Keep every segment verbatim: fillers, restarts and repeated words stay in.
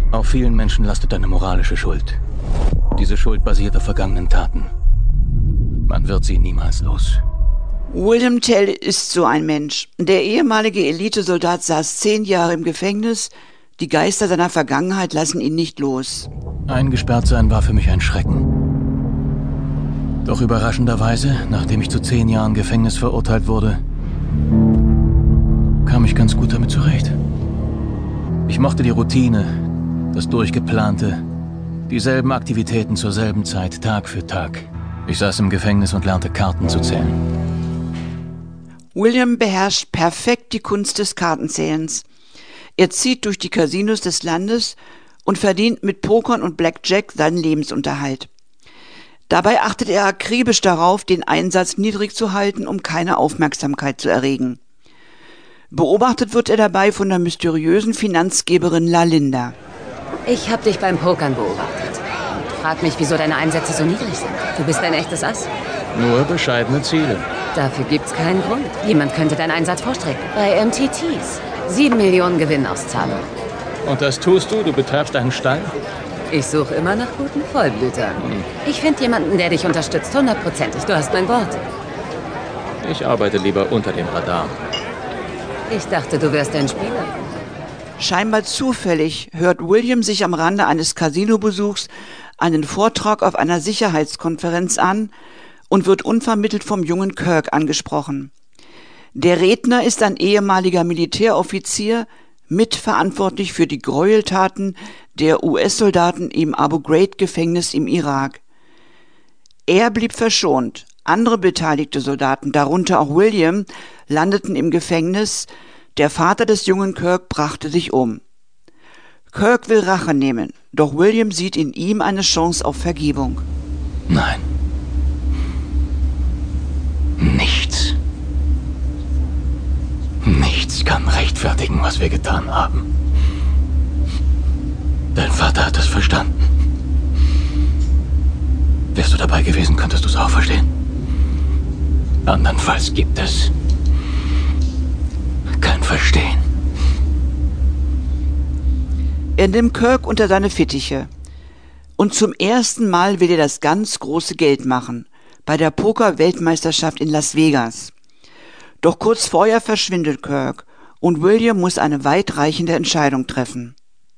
Auf vielen Menschen lastet eine moralische Schuld. Diese Schuld basiert auf vergangenen Taten. Man wird sie niemals los. William Tell ist so ein Mensch. Der ehemalige Elitesoldat saß zehn Jahre im Gefängnis. Die Geister seiner Vergangenheit lassen ihn nicht los. Eingesperrt sein war für mich ein Schrecken. Doch überraschenderweise, nachdem ich zu zehn Jahren Gefängnis verurteilt wurde, kam ich ganz gut damit zurecht. Ich mochte die Routine, das Durchgeplante, dieselben Aktivitäten zur selben Zeit, Tag für Tag. Ich saß im Gefängnis und lernte Karten zu zählen. William beherrscht perfekt die Kunst des Kartenzählens. Er zieht durch die Casinos des Landes und verdient mit Pokern und Blackjack seinen Lebensunterhalt. Dabei achtet er akribisch darauf, den Einsatz niedrig zu halten, um keine Aufmerksamkeit zu erregen. Beobachtet wird er dabei von der mysteriösen Finanzgeberin Lalinda. Ich habe dich beim Pokern beobachtet. Frag mich, wieso deine Einsätze so niedrig sind. Du bist ein echtes Ass. Nur bescheidene Ziele. Dafür gibt's keinen Grund. Jemand könnte deinen Einsatz vorstrecken. Bei M T Ts. Sieben Millionen Gewinnauszahlung. Und das tust du? Du betreibst einen Stall? Ich suche immer nach guten Vollblütern. Ich finde jemanden, der dich unterstützt, hundertprozentig. Du hast mein Wort. Ich arbeite lieber unter dem Radar. Ich dachte, du wärst ein Spieler. Scheinbar zufällig hört William sich am Rande eines Casinobesuchs einen Vortrag auf einer Sicherheitskonferenz an und wird unvermittelt vom jungen Kirk angesprochen. Der Redner ist ein ehemaliger Militäroffizier, mitverantwortlich für die Gräueltaten der U S-Soldaten im Abu-Ghraib-Gefängnis im Irak. Er blieb verschont. Andere beteiligte Soldaten, darunter auch William, landeten im Gefängnis. Der Vater des jungen Kirk brachte sich um. Kirk will Rache nehmen, doch William sieht in ihm eine Chance auf Vergebung. Nein. Nichts. Nichts kann rechtfertigen, was wir getan haben. Dein Vater hat es verstanden. Wärst du dabei gewesen, könntest du es auch verstehen. Andernfalls gibt es kein Verstehen. Er nimmt Kirk unter seine Fittiche. Und zum ersten Mal will er das ganz große Geld machen, bei der Poker-Weltmeisterschaft in Las Vegas. Doch kurz vorher verschwindet Kirk und William muss eine weitreichende Entscheidung treffen.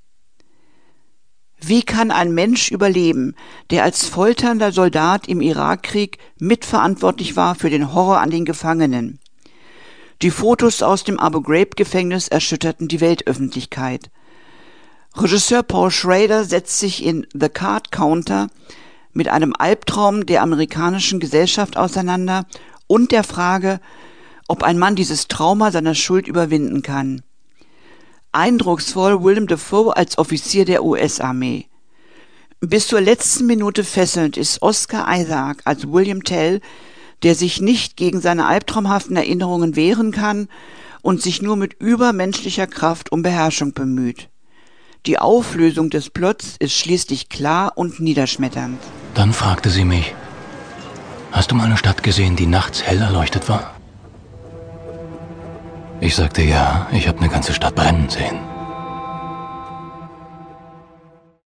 Wie kann ein Mensch überleben, der als folternder Soldat im Irakkrieg mitverantwortlich war für den Horror an den Gefangenen? Die Fotos aus dem Abu-Ghraib-Gefängnis erschütterten die Weltöffentlichkeit. Regisseur Paul Schrader setzt sich in The Card Counter mit einem Albtraum der amerikanischen Gesellschaft auseinander und der Frage, ob ein Mann dieses Trauma seiner Schuld überwinden kann. Eindrucksvoll Willem Dafoe als Offizier der U S-Armee. Bis zur letzten Minute fesselnd ist Oscar Isaac als William Tell, der sich nicht gegen seine albtraumhaften Erinnerungen wehren kann und sich nur mit übermenschlicher Kraft um Beherrschung bemüht. Die Auflösung des Plots ist schließlich klar und niederschmetternd. Dann fragte sie mich, hast du mal eine Stadt gesehen, die nachts hell erleuchtet war? Ich sagte ja, ich habe eine ganze Stadt brennen sehen.